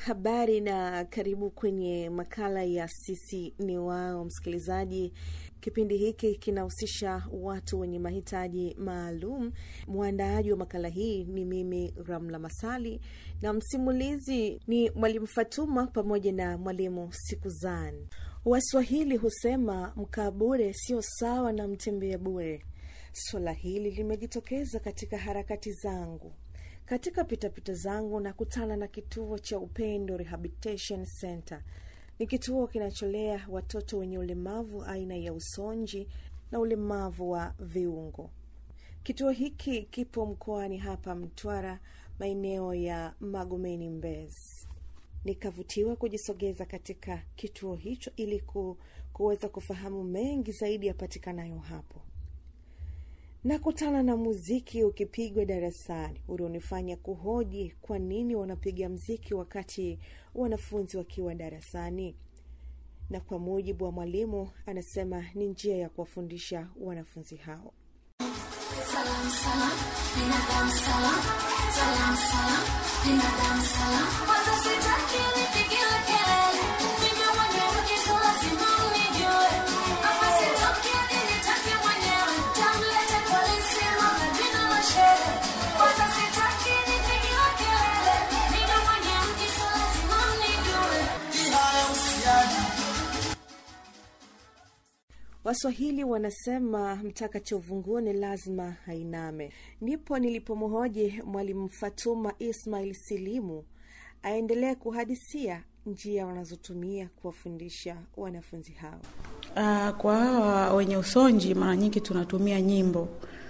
Habari na karibu kwenye makala ya Sisi ni Wao, msikilizaji. Kipindi hiki kinahusisha watu wenye mahitaji maalum. Mwandaaji wa makala hii ni mimi Ramla Masali na msimulizi ni Mwalimu Fatuma pamoja na Mwalimu Sikuzan. Waswahili husema mkaa bure sio sawa na mtembea bure. Swala hili limejitokeza katika harakati zangu. Katika pitapita zangu nakutana na kituo cha Upendo Rehabilitation Center. Ni kituo kinacholea watoto wenye ulemavu aina ya usonji na ulemavu wa viungo. Kituo hiki kipo mkoani hapa Mtwara, maeneo ya Magomeni, Mbezi. Nikavutiwa kujisogeza katika kituo hicho ili kuweza kufahamu mengi zaidi yapatikanayo hapo. Nakutana na muziki ukipigwa darasani, ulionifanya kuhoji kwa nini wanapiga muziki wakati wanafunzi wakiwa darasani. Na kwa mujibu wa mwalimu, anasema ni njia ya kuwafundisha wanafunzi hao. Salam salam, binadamu salam, salam salam, binadamu salam. Kwanza sitaki nipige kelele, mimi mwenyewe kesho lazima unijue. Hapa sitoki nitaki mwenyewe, tamlete polisi mama jina la shehe. Kwanza sitaki nipige kelele, mimi mwenyewe kesho lazima unijue. Haya usiaje. Waswahili wanasema mtaka uvunguni lazima hainame. Ndipo nilipomhoji Mwalimu Fatuma Ismail Silimu aendelee kuhadisia njia wanazotumia kuwafundisha wanafunzi hao. Kwa hawa wenye usonji mara nyingi tunatumia nyimbo.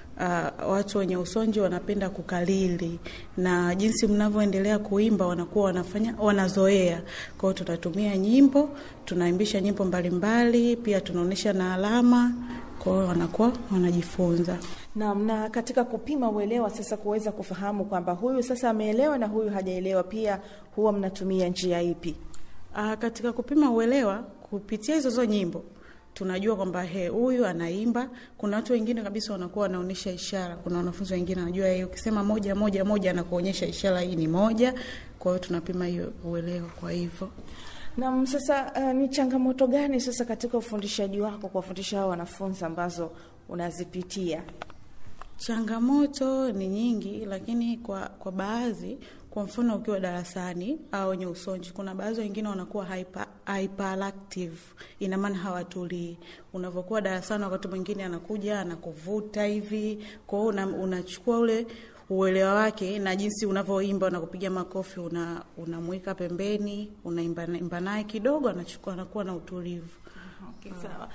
Watu wenye usonji wanapenda kukalili, na jinsi mnavyoendelea kuimba wanakuwa wanazoea. Kwa hiyo tunatumia nyimbo, tunaimbisha nyimbo mbalimbali, pia tunaonesha na alama, kwa hiyo wanakuwa wanajifunza. Na katika kupima uelewa sasa, kuweza kufahamu kwamba huyu sasa ameelewa na huyu hajaelewa, pia huwa mnatumia njia ipi? Katika kupima uelewa kupitia hizo nyimbo tunajua kwamba huyu anaimba. Kuna watu wengine kabisa wanakuwa wanaonyesha ishara. Kuna wanafunzi wengine wanajua ukisema moja moja moja na kuonyesha ishara hii ni moja. Kwa hiyo tunapima hiyo uelewa kwa hivyo. Na sasa ni changamoto gani sasa katika ufundishaji wako kuwafundisha hao wanafunzi ambazo unazipitia? Changamoto ni nyingi, lakini kwa baadhi, kwa mfano ukiwa darasani au wenye usonji, kuna baadhi wengine wanakuwa hyperactive, ina maana hawatulii. Unavokuwa darasani wakati mwingine anakuja anakuvuta hivi, kwa hiyo unachukua ule uelewa wake na jinsi unavyoimba na kupiga makofi, unamweka pembeni, unaimba naye kidogo, anakuwa na utulivu. Okay, sawa.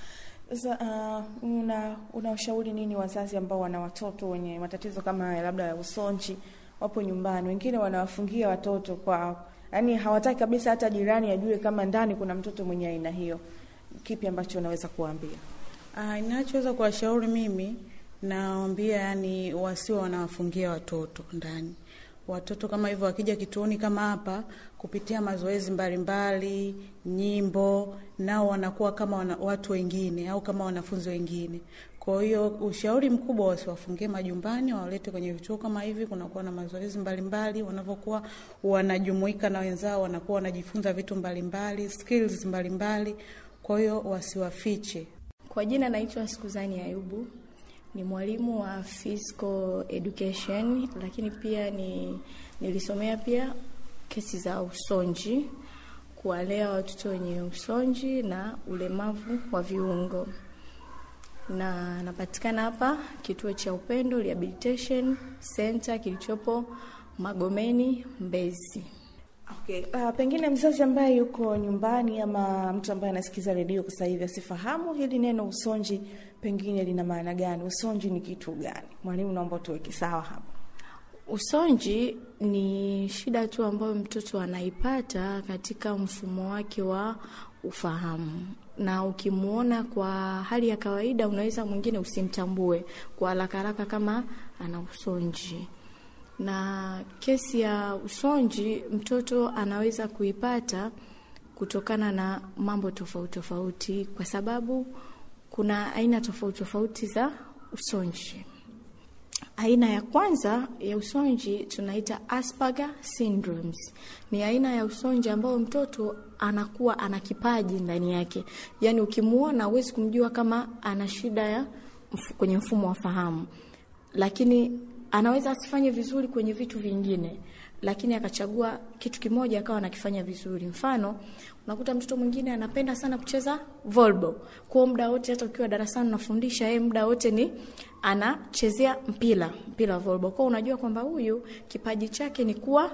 Sasa unashauri nini wazazi ambao wana watoto wenye matatizo kama haya, labda ya usonji, wapo nyumbani, wengine wanawafungia watoto yani hawataki kabisa hata jirani ajue kama ndani kuna mtoto mwenye aina hiyo? Kipi ambacho unaweza kuambia? Ninachoweza kuwashauri mimi, naambia yani wasiwe wanawafungia watoto ndani. Watoto kama hivyo wakija kituoni kama hapa kupitia mazoezi mbalimbali, nyimbo, nao wanakuwa kama watu wengine au kama wanafunzi wengine. Kwa hiyo ushauri mkubwa, wasiwafungie majumbani, walete kwenye vituo kama hivi. Kunakuwa na mazoezi mbalimbali, wanapokuwa wanajumuika na wenzao wanakuwa wanajifunza vitu mbalimbali, skills mbalimbali. Kwa hiyo wasiwafiche. Kwa jina naitwa Sikuzani Ayubu. Ni mwalimu wa physical education, lakini pia nilisomea pia kesi za usonji, kuwalea watoto wenye usonji na ulemavu wa viungo. Na napatikana hapa kituo cha Upendo Rehabilitation Center kilichopo Magomeni, Mbezi. Okay. Pengine mzazi ambaye yuko nyumbani ama mtu ambaye anasikiza redio kwa sasa hivi asifahamu hili neno usonji, pengine lina maana gani? Usonji ni kitu gani? Mwalimu, naomba tuweke sawa hapa. Usonji ni shida tu ambayo mtoto anaipata katika mfumo wake wa ufahamu. Na ukimuona kwa hali ya kawaida unaweza mwingine usimtambue kwa haraka kama ana usonji. Na kesi ya usonji mtoto anaweza kuipata kutokana na mambo tofauti, kwa sababu kuna aina tofauti za usonji. Aina ya kwanza ya usonji tunaita Asperger syndromes. Ni aina ya usonji ambao mtoto anakuwa ana kipaji ndani yake. Yaani ukimuona huwezi kumjua kama ana shida ya kwenye mfumo wa fahamu. Lakini anaweza asifanye vizuri kwenye vitu vingine, lakini akachagua kitu kimoja akawa anakifanya vizuri. Mfano, unakuta mtoto mwingine anapenda sana kucheza volleyball. Kwa muda wote hata ukiwa darasani unafundisha yeye muda wote ni anachezea mpira wa volleyball. Kwa unajua kwamba huyu kipaji chake ni kuwa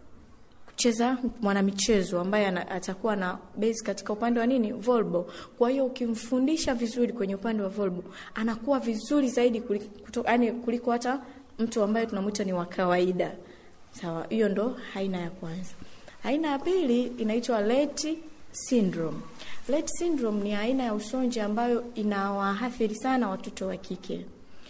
kucheza mwanamichezo ambaye atakuwa na base katika upande wa nini? Volleyball. Kwa hiyo ukimfundisha vizuri kwenye upande wa volleyball, anakuwa vizuri zaidi kuliko hata mtu ambaye tunamuita ni wa kawaida. Sawa, hiyo ndo aina ya kwanza. Aina ya pili inaitwa Rett syndrome. Rett syndrome ni aina ya usonji ambayo inawaathiri sana watoto wa kike.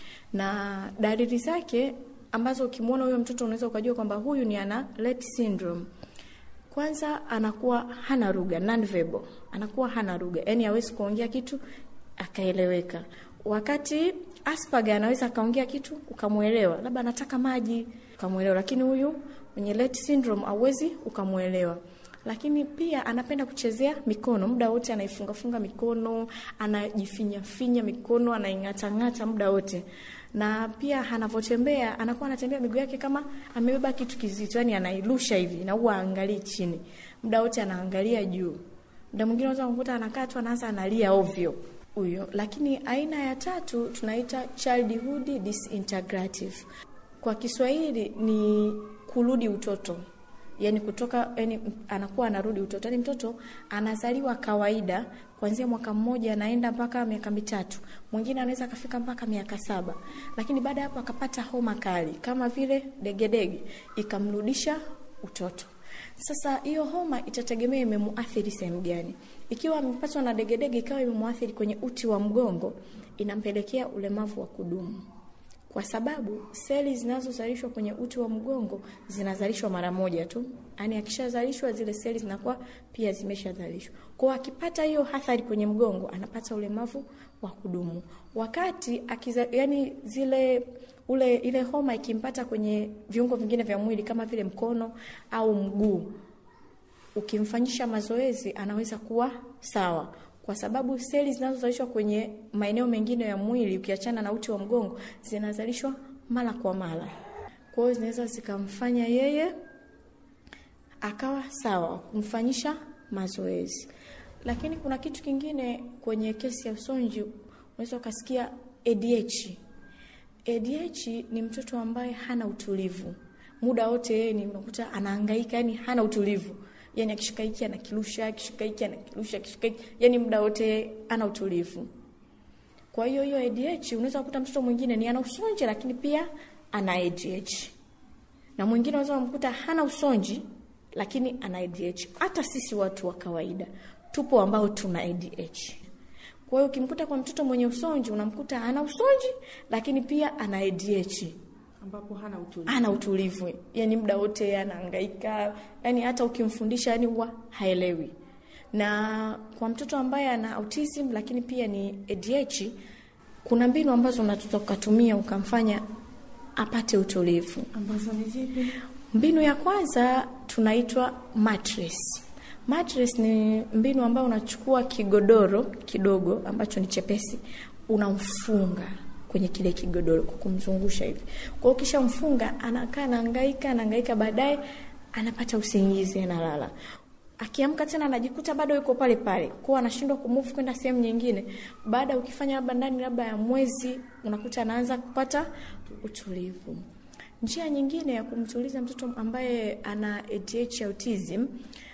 Na dalili zake ambazo ukimuona huyo mtoto unaweza ukajua kwamba huyu ni ana Rett syndrome. Kwanza anakuwa hana lugha, non-verbal. Anakuwa hana lugha, yani hawezi kuongea kitu akaeleweka. Wakati Asperger anaweza kaongea kitu ukamuelewa, labda anataka maji ukamuelewa, lakini huyu mwenye Rett syndrome hawezi ukamuelewa. Lakini pia anapenda kuchezea mikono, muda wote anaifunga mikono, anajifinya mikono, anaingata muda wote. Na pia anavotembea, anakuwa anatembea miguu yake kama amebeba kitu kizito, yani anairusha hivi na huwa angalii chini. Muda wote anaangalia juu. Muda mwingine unaweza kumkuta anakaa tu anaanza analia ovyo huyo. Lakini aina ya tatu tunaita childhood disintegrative. Kwa Kiswahili ni kurudi utoto. Yani anakuwa anarudi utoto. Yani mtoto anazaliwa kawaida kuanzia mwaka mmoja anaenda mpaka miaka 3. Mwingine anaweza kafika mpaka miaka 7. Lakini baada hapo akapata homa kali kama vile degedege ikamrudisha utoto. Sasa hiyo homa itategemea imemuathiri sehemu gani. Ikiwa amepatwa na degedege ikawa imemuathiri kwenye uti wa mgongo, inampelekea ulemavu wa kudumu. Kwa sababu seli zinazozalishwa kwenye uti wa mgongo zinazalishwa mara moja tu. Yaani akishazalishwa zile seli zinakuwa pia zimeshazalishwa. Kwa akipata hiyo athari kwenye mgongo anapata ulemavu wa kudumu. Wakati ile homa ikimpata kwenye viungo vingine vya mwili kama vile mkono au mguu, ukimfanyisha mazoezi anaweza kuwa sawa. Kwa sababu seli zinazozalishwa kwenye maeneo mengine ya mwili ukiachana na uti wa mgongo zinazalishwa mara kwa mara. Kwa hiyo zinaweza zikamfanya yeye akawa sawa kumfanyisha mazoezi. Lakini kuna kitu kingine kwenye kesi ya usonji, unaweza ukasikia ADH. ADH ni mtoto ambaye hana utulivu. Muda wote yeye ni unakuta anahangaika, yani hana utulivu. Yani akishika hiki anakirusha, akishika hiki anakirusha, akishika hiki, yani muda wote ana utulivu. Kwa hiyo ADH unaweza kukuta mtoto mwingine ni ana usonji lakini pia ana ADH. Na mwingine unaweza kumkuta hana usonji lakini ana ADH. Hata sisi watu wa kawaida tupo ambao tuna ADH. Kwa hiyo ukimkuta kwa mtoto mwenye usonji unamkuta ana usonji lakini pia ana ADH. Ambapo hana utulivu. Yani muda wote anahangaika, yani hata ukimfundisha yani huwa haelewi. Na kwa mtoto ambaye ana autism lakini pia ni ADH, kuna mbinu ambazo unaweza kutumia ukamfanya apate utulivu. Ambazo ni zipi? Mbinu ya kwanza tunaitwa mattress. Mattress ni mbinu ambayo unachukua kigodoro kidogo ambacho ni chepesi, unamfunga kwenye kile kigodoro kwa kumzungusha hivi. Kwa hiyo kisha mfunga anakaa anahangaika, baadaye anapata usingizi, analala. Akiamka tena anajikuta bado yuko pale pale. Kwa anashindwa kumove kwenda sehemu nyingine. Baada ukifanya ndani ya mwezi unakuta anaanza kupata utulivu. Njia nyingine ya kumtuliza mtoto ambaye ana ADH autism,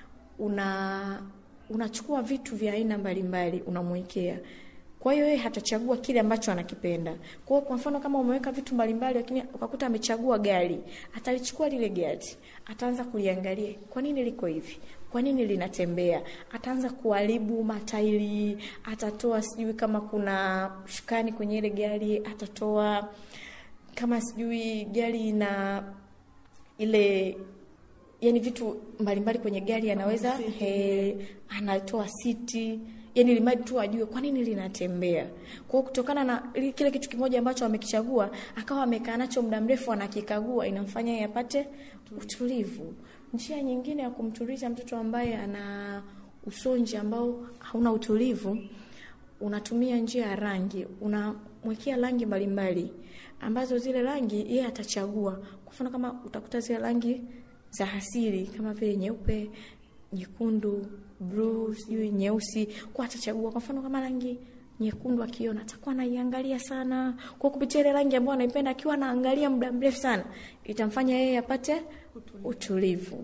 unachukua vitu vya aina mbalimbali unamwekea. Kwa hiyo yeye hatachagua kile ambacho anakipenda. Kwa mfano kama umeweka vitu mbalimbali lakini ukakuta amechagua gari, atalichukua lile gari, ataanza kuliangalia. Kwa nini liko hivi? Kwa nini linatembea? Ataanza kuharibu matairi, atatoa sijui kama kuna shukani kwenye ile gari, atatoa kama sijui gari na ile yani vitu mbalimbali kwenye gari anaweza anatoa siti. yani limadi tu ajue kwa nini linatembea. Kwa kutokana na kile kitu kimoja ambacho amekichagua, akawa amekaa nacho muda mrefu anakikagua, inamfanya yeye apate utulivu. Njia nyingine ya kumtuliza mtoto ambaye ana usonji ambao hauna utulivu, unatumia njia ya rangi. Unamwekea rangi mbalimbali ambazo zile rangi yeye atachagua. Kwa mfano kama utakuta zile rangi za asili kama vile nyeupe, nyekundu, blue, nyeusi, kwa atachagua. Kwa mfano kama rangi nyekundu akiona atakuwa anaiangalia sana. Kwa kupitia ile rangi ambayo anaipenda, akiwa anaangalia muda mrefu sana, itamfanya yeye apate utulivu.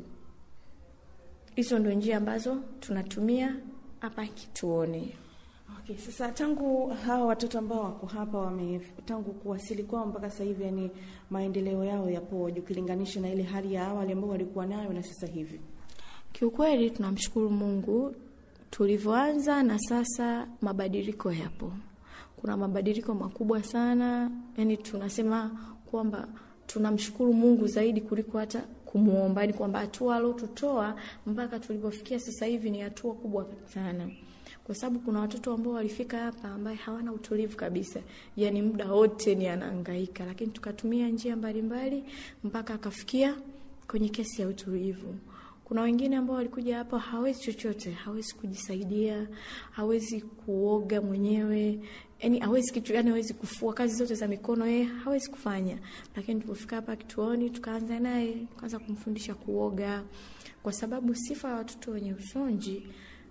Hizo ndio njia ambazo tunatumia hapa kituoni. Okay, sasa tangu hawa watoto ambao wako hapa tangu kuwasili kwao mpaka sasa hivi, yani maendeleo yao yapoje ukilinganisha na ile hali ya awali ambayo walikuwa nayo na sasa hivi? Kiukweli tunamshukuru Mungu, tulivyoanza na sasa mabadiliko yapo. Kuna mabadiliko makubwa sana, yani tunasema kwamba tunamshukuru Mungu zaidi kuliko hata kumuomba. Yani kwamba hatua alotutoa mpaka tulipofikia sasa hivi ni hatua kubwa sana. Kwa sababu kuna watoto ambao walifika hapa ambaye hawana utulivu kabisa. Yani muda wote ni anahangaika, lakini tukatumia njia mbalimbali mpaka akafikia kwenye kesi ya utulivu. Kuna wengine ambao walikuja hapa hawezi chochote, hawezi kujisaidia, hawezi kuoga mwenyewe, yani hawezi kitu, yani hawezi kufua, kazi zote za mikono yeye hawezi kufanya. Lakini tulipofika hapa kituoni tukaanza naye, tukaanza kumfundisha kuoga, kwa sababu sifa ya watoto wenye usonji,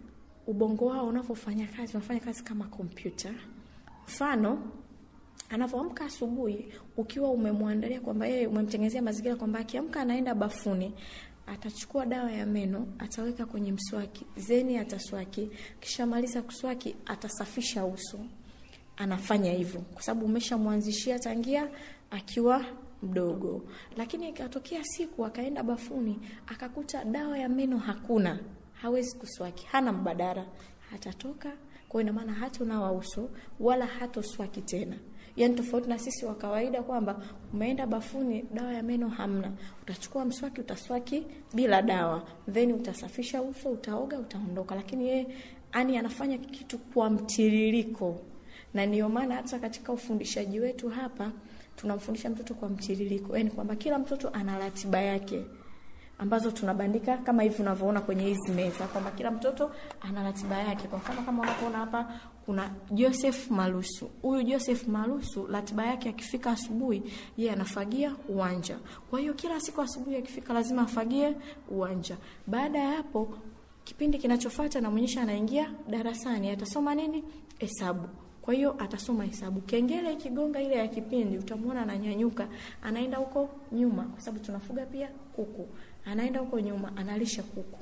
ubongo wao unapofanya kazi, unafanya kazi kama kompyuta. Mfano, anapoamka asubuhi, ukiwa umemwandalia kwamba yeye umemtengenezea mazingira kwamba akiamka anaenda bafuni, atachukua dawa ya meno, ataweka kwenye mswaki, zeni ataswaki, kisha maliza kuswaki atasafisha uso. Anafanya hivyo kwa sababu umeshamwanzishia tangia akiwa mdogo. Lakini ikatokea siku akaenda bafuni, akakuta dawa ya meno hakuna, hawezi kuswaki, hana mbadala, hatatoka. Kwa ina maana hata unawa uso wala hatoswaki tena. Yani tofauti na sisi wa kawaida kwamba umeenda bafuni, dawa ya meno hamna, utachukua mswaki utaswaki bila dawa, then utasafisha uso, utaoga, utaondoka. Lakini yeye anafanya kitu kwa mtiririko. Na ndio maana hata katika ufundishaji wetu hapa tunamfundisha mtoto kwa mtiririko. Yani kwamba kila mtoto ana ratiba yake ambazo tunabandika kama hivi unavyoona kwenye hizi meza, kwamba kila mtoto ana ratiba yake. Kwa mfano kama unapoona hapa kuna Joseph Malusu. Huyu Joseph Malusu ratiba yake akifika asubuhi, yeye anafagia uwanja. Kwa hiyo kila siku asubuhi akifika lazima afagie uwanja. Baada ya hapo kipindi kinachofuata namuonyesha anaingia darasani, atasoma nini? Hesabu. Kwa hiyo atasoma hesabu. Kengele ikigonga ile ya kipindi, utamuona ananyanyuka, anaenda huko nyuma kwa sababu tunafuga pia kuku. Anaenda huko nyuma, analisha kuku.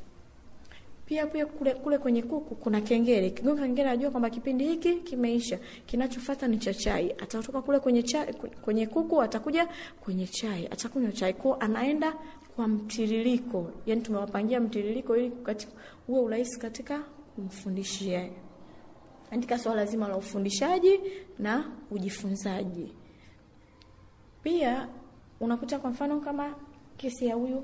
Pia kule kwenye kuku kuna kengele. Kigonga kengele ajua kwamba kipindi hiki kimeisha. Kinachofuata ni cha chai. Atatoka kule kwenye kuku atakuja kwenye chai. Atakunywa chai. Kwa anaenda kwa mtiririko. Yani tumewapangia mtiririko ili uwe urahisi katika kumfundishia. Andika swala zima la ufundishaji na ujifunzaji. Pia unakuta kwa mfano kama kesi ya huyu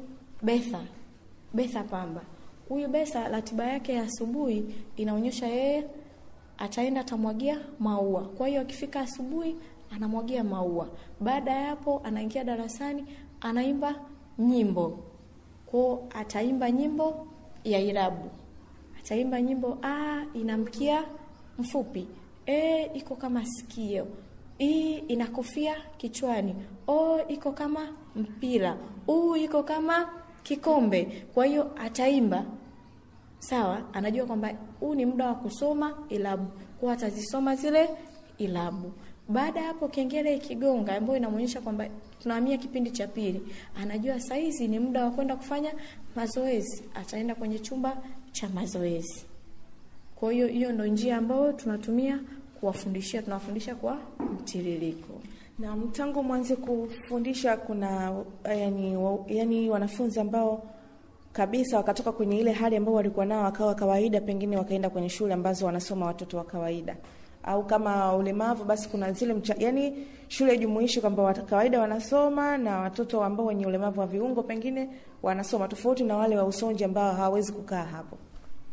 Betha Pamba. Huyu Betha ratiba yake ya asubuhi inaonyesha yeye ataenda atamwagia maua. Kwa hiyo akifika asubuhi anamwagia maua. Baada ya hapo anaingia darasani, anaimba nyimbo. Kwa ataimba nyimbo ya irabu. Ataimba nyimbo inamkia mfupi, iko kama sikio, ina kofia kichwani, iko kama mpira, iko kama kikombe. Kwa hiyo ataimba. Sawa, anajua kwamba huu ni muda wa kusoma ilabu. Kwa atazisoma zile ilabu. Baada hapo kengele ikigonga ambayo inamuonyesha kwamba tunahamia kipindi cha pili, anajua saizi ni muda wa kwenda kufanya mazoezi, ataenda kwenye chumba cha mazoezi. Kwa hiyo ndio njia ambayo tunatumia kuwafundishia, tunawafundisha kwa mtiririko. Na tangu mwanzo kufundisha kuna yani wanafunzi ambao kabisa wakatoka kwenye ile hali ambayo walikuwa nao wakawa kawaida, pengine wakaenda kwenye shule ambazo wanasoma watoto wa kawaida, au kama ulemavu basi kuna zile yani shule jumuishi kwamba wa kawaida wanasoma na watoto ambao wenye ulemavu wa viungo pengine wanasoma, tofauti na wale wa usonji ambao hawawezi kukaa hapo.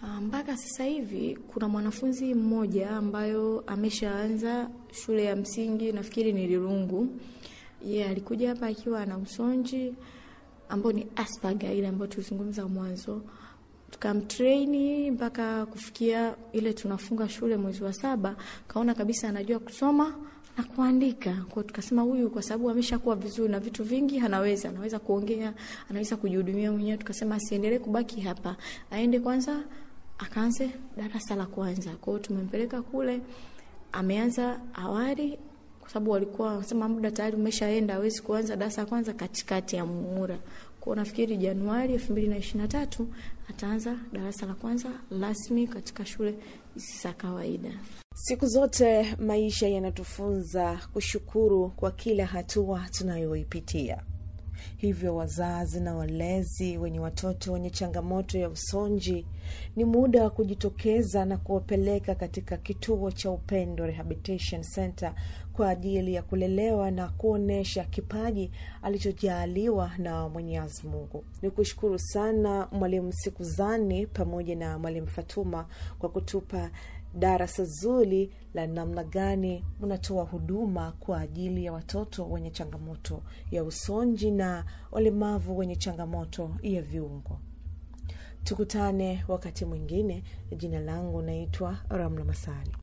Mpaka sasa hivi kuna mwanafunzi mmoja ambayo ameshaanza shule ya msingi, nafikiri ni Lirungu. Alikuja hapa akiwa na usonji ambao ni Asperger, ile ambayo tulizungumza mwanzo. Tukamtrain mpaka kufikia ile tunafunga shule mwezi wa 7, kaona kabisa anajua kusoma na kuandika. Kwa tukasema huyu kwa sababu ameshakuwa vizuri na vitu vingi anaweza kuongea, anaweza kujihudumia mwenyewe. Tukasema asiendelee kubaki hapa, aende kwanza akaanze darasa la kwanza. Kwa hiyo tumempeleka kule, ameanza awali kwa sababu walikuwa wanasema muda tayari umeshaenda, hawezi kuanza darasa la kwanza katikati ya muhula. Kwa nafikiri Januari 2023 ataanza darasa la kwanza rasmi katika shule za kawaida. Siku zote maisha yanatufunza kushukuru kwa kila hatua tunayoipitia. Hivyo wazazi na walezi wenye watoto wenye changamoto ya usonji, ni muda wa kujitokeza na kuwapeleka katika kituo cha Upendo Rehabilitation Center kwa ajili ya kulelewa na kuonesha kipaji alichojaliwa na Mwenyezi Mungu. Nikushukuru sana Mwalimu Sikuzani pamoja na Mwalimu Fatuma kwa kutupa darasa zuri la namna gani mnatoa huduma kwa ajili ya watoto wenye changamoto ya usonji na walemavu wenye changamoto ya viungo. Tukutane wakati mwingine. Jina langu naitwa Ramla Masali.